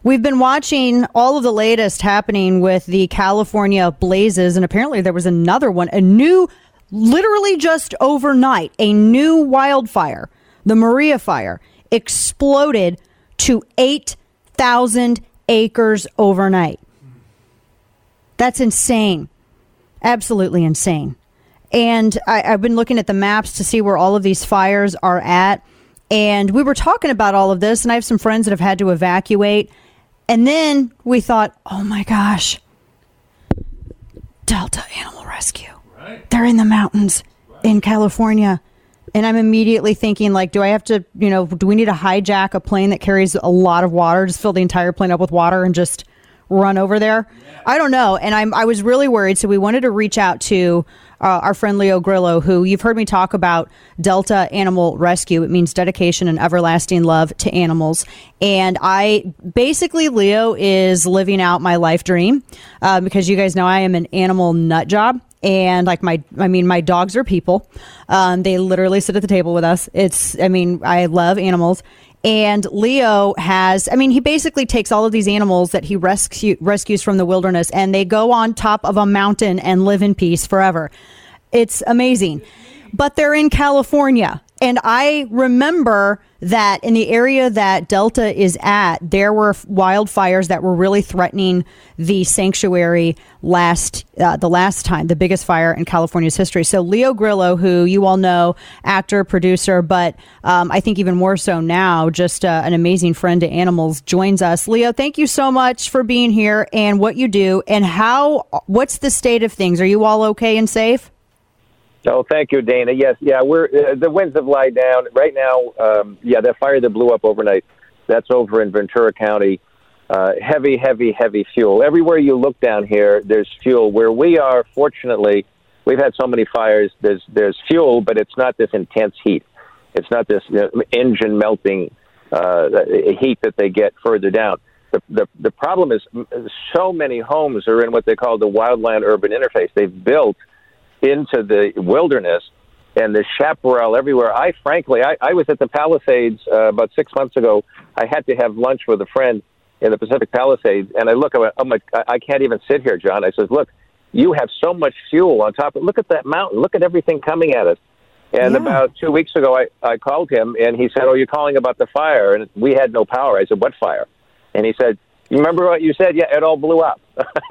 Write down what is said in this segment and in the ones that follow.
We've been watching all of the latest happening with the California blazes, and apparently there was another one, literally just overnight, a new wildfire, the Maria fire, exploded to 8,000 acres overnight. That's insane. Absolutely insane. And I've been looking at the maps to see where all of these fires are at. And we were talking about all of this, and I have some friends that have had to evacuate. And then we thought, oh my gosh, Delta Animal Rescue. Right. They're in the mountains in California. And I'm immediately thinking, like, do I have to, do we need to hijack a plane that carries a lot of water, just fill the entire plane up with water and just run over there? Yeah. I don't know. And I was really worried. So we wanted to reach out to our friend Leo Grillo, who you've heard me talk about Delta Animal Rescue. It means dedication and everlasting love to animals. And Leo is living out my life dream because you guys know I am an animal nut job. And my dogs are people. They literally sit at the table with us. I love animals. And Leo he basically takes all of these animals that he rescues from the wilderness, and they go on top of a mountain and live in peace forever. It's amazing. But they're in California. And I remember that in the area that Delta is at, there were wildfires that were really threatening the sanctuary the last time, the biggest fire in California's history. So Leo Grillo, who you all know, actor, producer, but I think even more so now, just an amazing friend to animals, joins us. Leo, thank you so much for being here and what you do and what's the state of things? Are you all okay and safe? Oh, thank you, Dana. Yes, we're the winds have lied down right now. That fire that blew up overnight, that's over in Ventura County. Heavy fuel. Everywhere you look down here, there's fuel. Where we are, fortunately, we've had so many fires. There's fuel, but it's not this intense heat. It's not this engine melting heat that they get further down. The problem is so many homes are in what they call the wildland urban interface. They've built into the wilderness, and the chaparral everywhere. I was at the Palisades about 6 months ago. I had to have lunch with a friend in the Pacific Palisades, and I look, I can't even sit here, John. I said, look, you have so much fuel on top. Look at that mountain. Look at everything coming at us. And about 2 weeks ago, I called him, and he said, oh, you're calling about the fire, and we had no power. I said, what fire? And he said, you remember what you said? Yeah, it all blew up.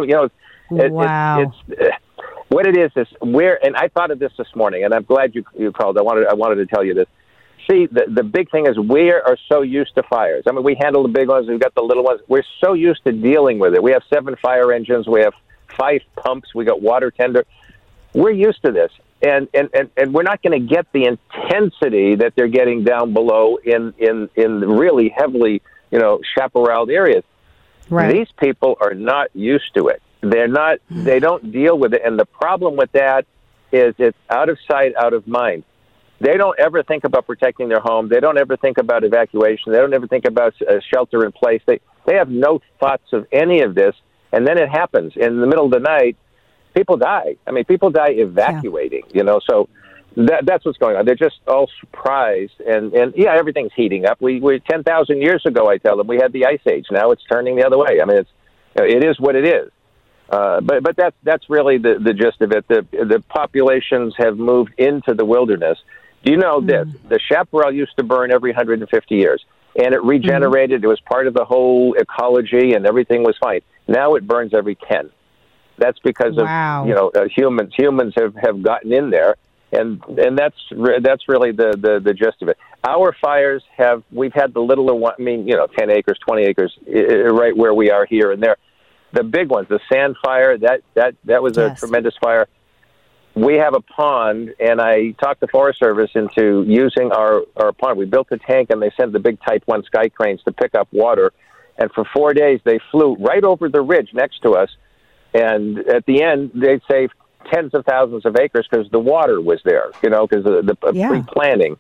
Wow. What it is and I thought of this morning, and I'm glad you called. I wanted to tell you this. See, the big thing is we are so used to fires. I mean, we handle the big ones. We've got the little ones. We're so used to dealing with it. We have 7 fire engines. We have 5 pumps. We got water tender. We're used to this, and we're not going to get the intensity that they're getting down below in really heavily, chaparral areas. Right. These people are not used to it. They don't deal with it. And the problem with that is it's out of sight, out of mind. They don't ever think about protecting their home. They don't ever think about evacuation. They don't ever think about shelter in place. They have no thoughts of any of this. And then it happens in the middle of the night. People die. I mean, people die evacuating, so that's what's going on. They're just all surprised. And everything's heating up. We 10,000 years ago, I tell them, we had the Ice Age. Now it's turning the other way. I mean, it is what it is. But that's really the gist of it. The populations have moved into the wilderness. Do you know this? The chaparral used to burn every 150 years, and it regenerated. It was part of the whole ecology, and everything was fine. Now it burns every 10. That's because of humans. Humans have gotten in there, and that's really the gist of it. Our fires we've had the littler one. 10 acres, 20 acres, right where we are here and there. The big ones, the sand fire, that was a tremendous fire. We have a pond, and I talked the Forest Service into using our pond. We built a tank, and they sent the big Type 1 sky cranes to pick up water. And for 4 days, they flew right over the ridge next to us. And at the end, they saved tens of thousands of acres because the water was there, because of the pre-planning.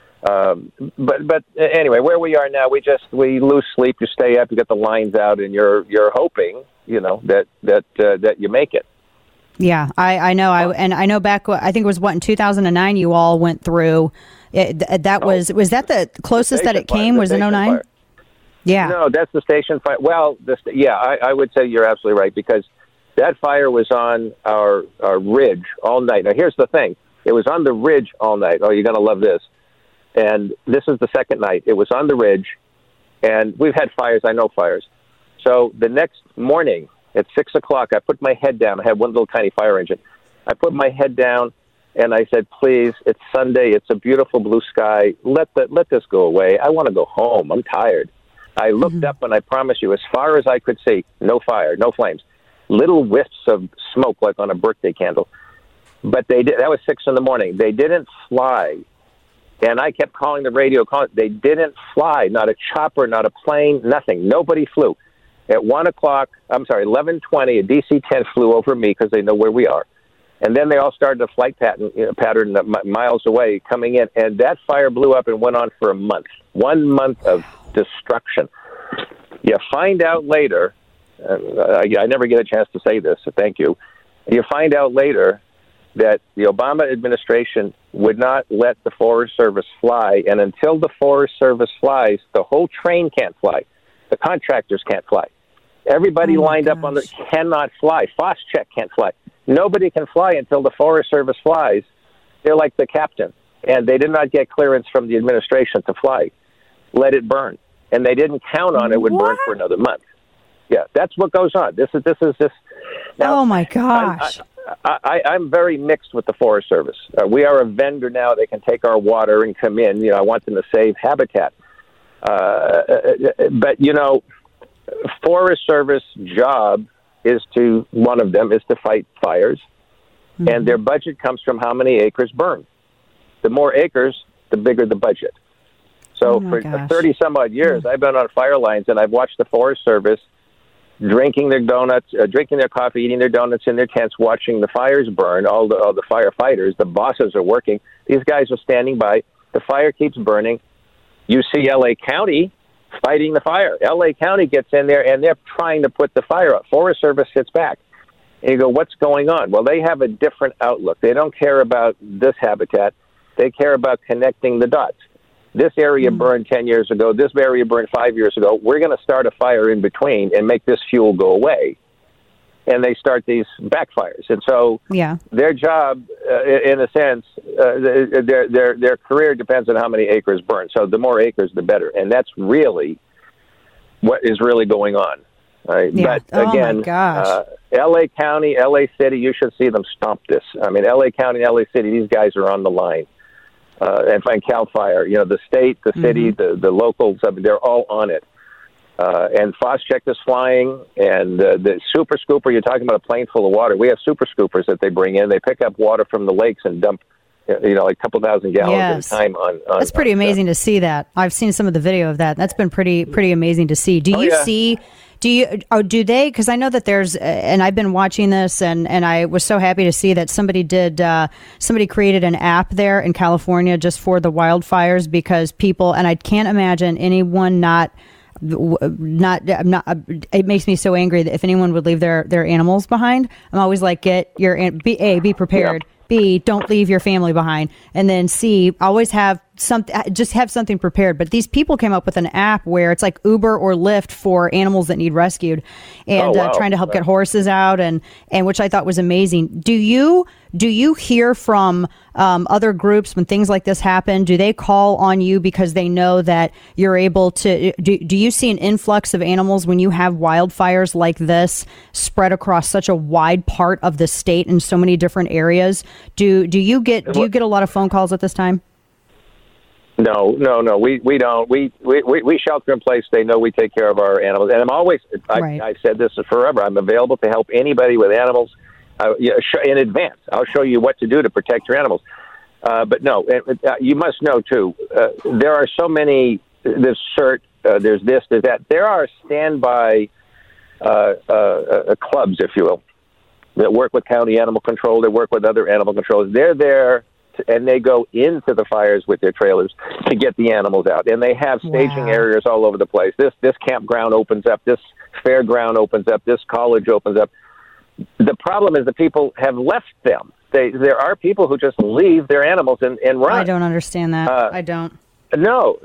But anyway, where we are now, we lose sleep. You stay up, you get the lines out, and you're hoping, that you make it. Yeah, I know. I know back, I think it was in 2009 you all went through. Was that the closest that it came? Was in 2009? Yeah. No, that's the station fire. Well, I would say you're absolutely right, because that fire was on our ridge all night. Now, here's the thing. It was on the ridge all night. Oh, you're going to love this. And this is the second night. It was on the ridge, and we've had fires. I know fires. So the next morning at 6 o'clock, I put my head down. I had one little tiny fire engine. I put my head down, and I said, please, it's Sunday. It's a beautiful blue sky. Let this go away. I want to go home. I'm tired. I looked up, and I promise you, as far as I could see, no fire, no flames, little whiffs of smoke like on a birthday candle. But that was 6 in the morning. They didn't fly. And I kept calling the radio. They didn't fly. Not a chopper, not a plane, nothing. Nobody flew. At 11:20, a DC-10 flew over me because they know where we are. And then they all started a flight pattern miles away coming in. And that fire blew up and went on for a month. 1 month of destruction. You find out later, I never get a chance to say this, so thank you. You find out later that the Obama administration would not let the Forest Service fly, and until the Forest Service flies, the whole train can't fly. The contractors can't fly. Everybody lined up on cannot fly. Phos-Chek can't fly. Nobody can fly until the Forest Service flies. They're like the captain, and they did not get clearance from the administration to fly. Let it burn, and they didn't count on it would burn for another month. Yeah, that's what goes on. This is. Now, oh my gosh. I'm very mixed with the Forest Service. We are a vendor now. They can take our water and come in. I want them to save habitat. But, Forest Service job one of them is to fight fires. Mm-hmm. And their budget comes from how many acres burn. The more acres, the bigger the budget. So for 30 some odd years, I've been on fire lines, and I've watched the Forest Service drinking their donuts, drinking their coffee, eating their donuts in their tents, watching the fires burn. All the firefighters, the bosses are working. These guys are standing by. The fire keeps burning. You see L.A. County fighting the fire. L.A. County gets in there, and they're trying to put the fire out. Forest Service sits back. And you go, what's going on? Well, they have a different outlook. They don't care about this habitat. They care about connecting the dots. This area burned 10 years ago. This area burned 5 years ago. We're going to start a fire in between and make this fuel go away. And they start these backfires. And so their job, in a sense, their career depends on how many acres burn. So the more acres, the better. And that's really what is really going on. Right? Yeah. But again, L.A. County, L.A. City, you should see them stomp this. I mean, L.A. County, L.A. City, these guys are on the line. And CAL FIRE, the state, the city, the locals, they're all on it. And Phos-Chek is flying, and the super scooper, you're talking about a plane full of water. We have super scoopers that they bring in. They pick up water from the lakes and dump, like a couple thousand gallons at a time on That's pretty amazing to see that. I've seen some of the video of that. That's been pretty amazing to see. Do they, because I know that there's, and I've been watching this, and I was so happy to see that somebody created an app there in California just for the wildfires, because people, and I can't imagine anyone it makes me so angry that if anyone would leave their animals behind. I'm always like, be prepared. Yep. B, don't leave your family behind. And then C, always have something prepared. But these people came up with an app where it's like Uber or Lyft for animals that need rescued, and trying to help get horses out, and which I thought was amazing. Do you hear from other groups when things like this happen? Do they call on you because they know that you're able to? Do you see an influx of animals when you have wildfires like this spread across such a wide part of the state in so many different areas? Do you get a lot of phone calls at this time? No, we don't. We shelter in place. They know we take care of our animals, and I've said this forever. I'm available to help anybody with animals in advance. I'll show you what to do to protect your animals. But no, you must know too. There are so many. There's CERT. There's this. There's that. There are standby clubs, if you will, that work with county animal control. They work with other animal controllers. They're there. And they go into the fires with their trailers to get the animals out. And they have staging areas all over the place. This campground opens up. This fairground opens up. This college opens up. The problem is the people have left them. There are people who just leave their animals and run. I don't understand that. I don't. No,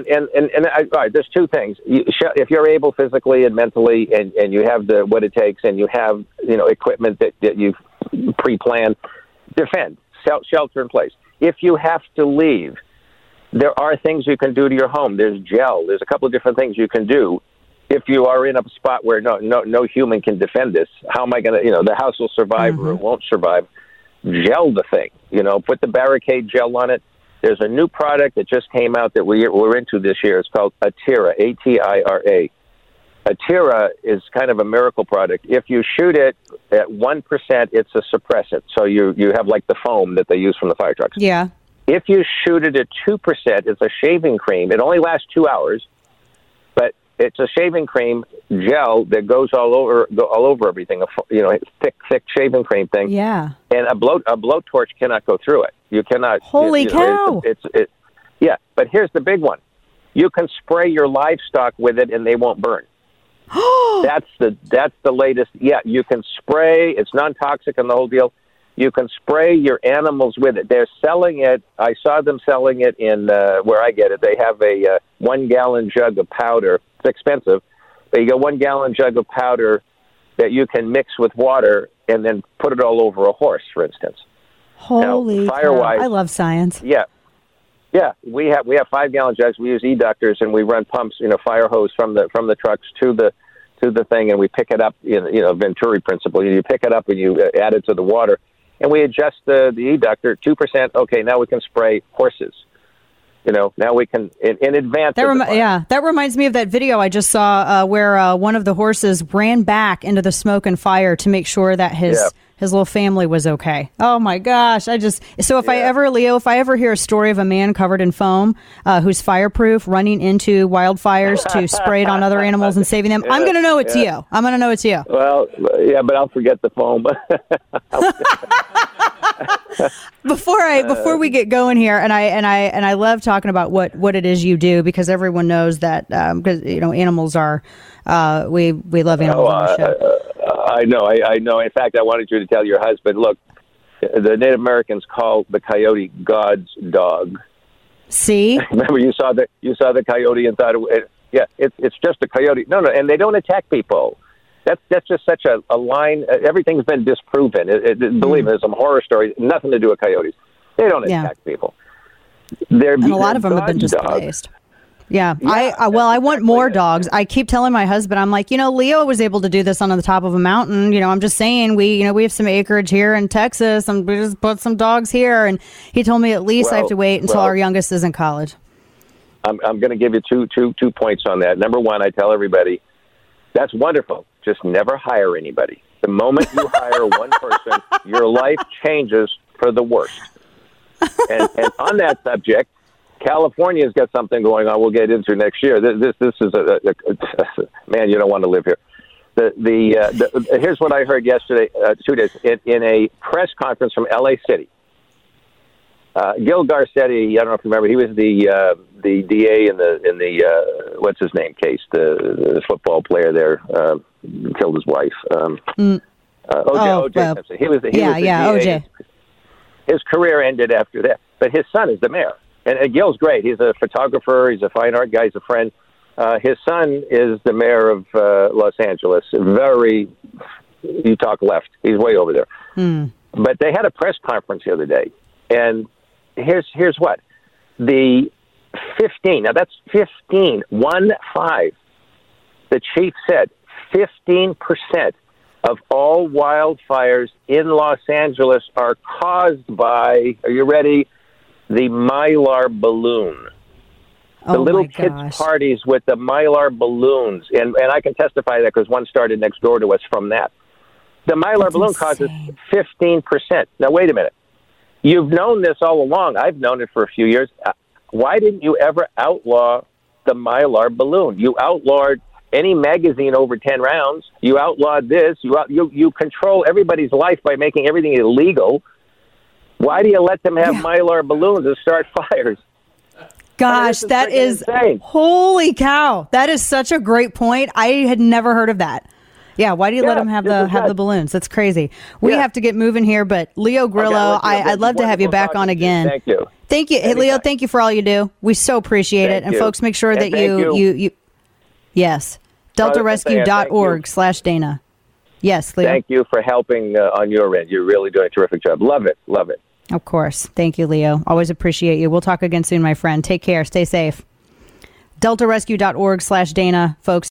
all right. There's two things. If you're able physically and mentally, and you have what it takes, and you have equipment that you've pre-planned, defend, shelter in place. If you have to leave, there are things you can do to your home. There's gel. There's a couple of different things you can do. If you are in a spot where no human can defend this, how am I going to? The house will survive or it won't survive. Gel the thing. Put the barricade gel on it. There's a new product that just came out that we're into this year. It's called Atira, Atira. Atira is kind of a miracle product. If you shoot it at 1%, it's a suppressant. So you have like the foam that they use from the fire trucks. Yeah. If you shoot it at 2%, it's a shaving cream. It only lasts 2 hours, but it's a shaving cream gel that goes all over everything. Thick shaving cream thing. Yeah. And a blowtorch cannot go through it. You cannot. Holy cow! Yeah, but here's the big one. You can spray your livestock with it, and they won't burn. That's the latest. Yeah, you can spray. It's non-toxic and the whole deal. You can spray your animals with it. They're selling it. I saw them selling it in where I get it. They have a 1 gallon jug of powder. It's expensive. But you get 1 gallon jug of powder that you can mix with water and then put it all over a horse, for instance. Holy cow. I love science. Yeah. We have 5 gallon jugs. We use e-ductors and we run pumps, fire hose from the trucks to the thing, and we pick it up in Venturi principle. You pick it up and you add it to the water, and we adjust the e-ductor 2%. Okay, now we can spray horses. Now we can in advance. That reminds me of that video I just saw where one of the horses ran back into the smoke and fire to make sure that his little family was okay. Oh my gosh! If I ever hear a story of a man covered in foam who's fireproof running into wildfires to spray it on other animals and saving them, I'm going to know it's you. I'm going to know it's you. Well, yeah, but I'll forget the foam. Before we get going here, and I love talking about what it is you do, because everyone knows that because animals are we love animals on the show. I know. In fact, I wanted you to tell your husband, look, the Native Americans call the coyote God's dog. See? Remember, you saw the coyote and thought, it's just a coyote. No, and they don't attack people. That's just such a line. Everything's been disproven. Believe me, there's some horror stories. Nothing to do with coyotes. They don't attack people. And a lot of them have been displaced. Yeah. I want more dogs. I keep telling my husband, I'm like, Leo was able to do this on the top of a mountain. I'm just saying we have some acreage here in Texas, and we just put some dogs here. And he told me at least I have to wait until our youngest is in college. I'm going to give you two points on that. Number one, I tell everybody, that's wonderful. Just never hire anybody. The moment you hire one person, your life changes for the worst. And on that subject, California's got something going on we'll get into next year. This is man, you don't want to live here. Here's what I heard yesterday, 2 days, in a press conference from L.A. City. Gil Garcetti, I don't know if you remember, he was the DA in the what's his name case, the football player there, killed his wife. O.J. Simpson. He was the DA. OJ. His career ended after that, but his son is the mayor. And Gil's great. He's a photographer. He's a fine art guy. He's a friend. His son is the mayor of Los Angeles. You talk left. He's way over there. But they had a press conference the other day, and here's what. The 15, now that's 15, 1-5. The chief said 15% of all wildfires in Los Angeles are caused by, are you ready, the Mylar balloon. The little kids' parties with the Mylar balloons. And I can testify that because one started next door to us from that. The Mylar balloon causes 15%. Now, wait a minute. You've known this all along. I've known it for a few years. Why didn't you ever outlaw the Mylar balloon? You outlawed any magazine over 10 rounds. You outlawed this. You control everybody's life by making everything illegal. Why do you let them have Mylar balloons and start fires? Gosh, that is insane. Holy cow. That is such a great point. I had never heard of that. Yeah, why do you let them have the balloons? That's crazy. We have to get moving here, but Leo Grillo, I'd love to have you back on again. Thank you. Thank you. Hey, Leo, thank you for all you do. We so appreciate it. And folks, make sure that you yes, deltarescue.org/Dana. Yes, Leo. Thank you for helping on your end. You're really doing a terrific job. Love it. Love it. Of course. Thank you, Leo. Always appreciate you. We'll talk again soon, my friend. Take care. Stay safe. deltarescue.org/Dana, folks.